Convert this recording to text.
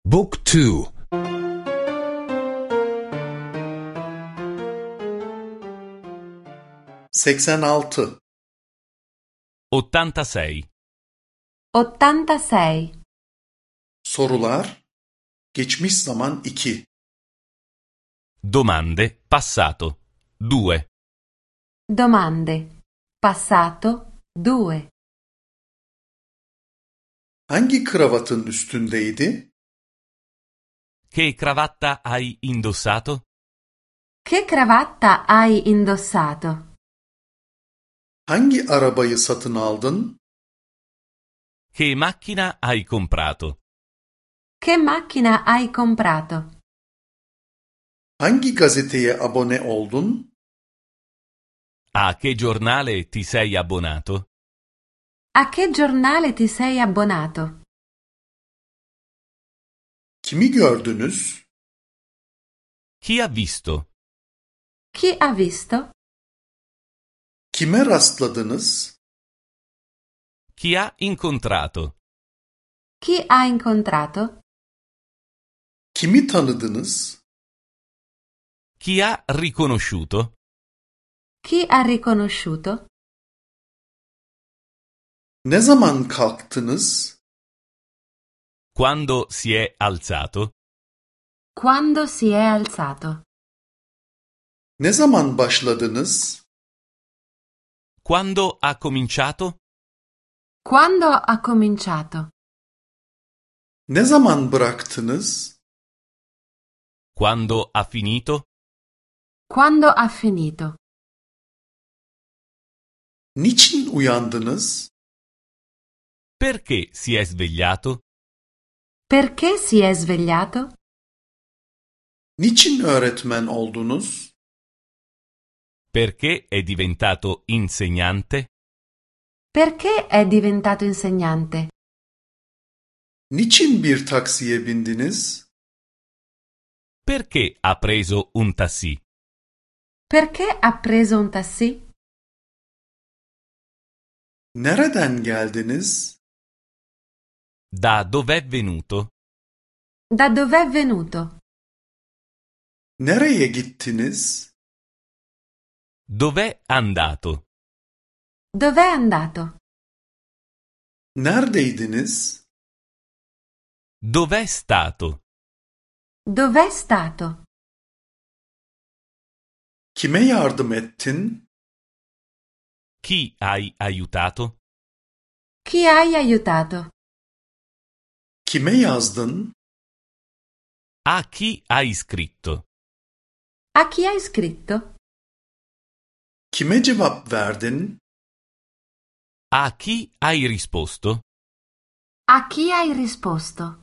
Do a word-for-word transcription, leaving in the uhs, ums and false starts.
Book two. seksen altı. ottantasei. ottantasei. Sorular. Geçmiş zaman iki. Domande passato due. Domande passato due. Hangi kravatın üstündeydi? Che cravatta hai indossato? Che cravatta hai indossato? Hangi arabayı satın aldın? Che macchina hai comprato? Che macchina hai comprato? Hangi gazeteye abone oldun? A che giornale ti sei abbonato? A che giornale ti sei abbonato? Kimi gördünüz? Chi ha visto? Chi ha visto? Kime rastladınız? Chi ha incontrato? Chi ha incontrato? Kimi tanıdınız? Chi ha riconosciuto? Chi ha riconosciuto? Ne zaman kalktınız? Quando si è alzato? Quando si è alzato? Ne zaman başladınız? Quando ha cominciato? Quando ha cominciato? Ne zaman bıraktınız? Quando ha finito? Quando ha finito? Niçin uyandınız? Perché si è svegliato? Perché si è svegliato? Niçin öğretmen oldunuz? Perché è diventato insegnante? Perché è diventato insegnante? Niçin bir taksiye bindiniz? Perché ha preso un taxi? Perché ha preso un taxi? Nereden geldiniz? Da dov'è venuto? Da dov'è venuto? Nereye gittiniz? Dov'è andato? Dov'è andato? Neredeydiniz? Dov'è stato? Dov'è stato? Kime yardım ettin? Chi hai aiutato? Chi hai aiutato? Kime yazdın? A chi hai scritto? A chi hai scritto? Kime cevap verdin? A chi hai risposto? A chi hai risposto?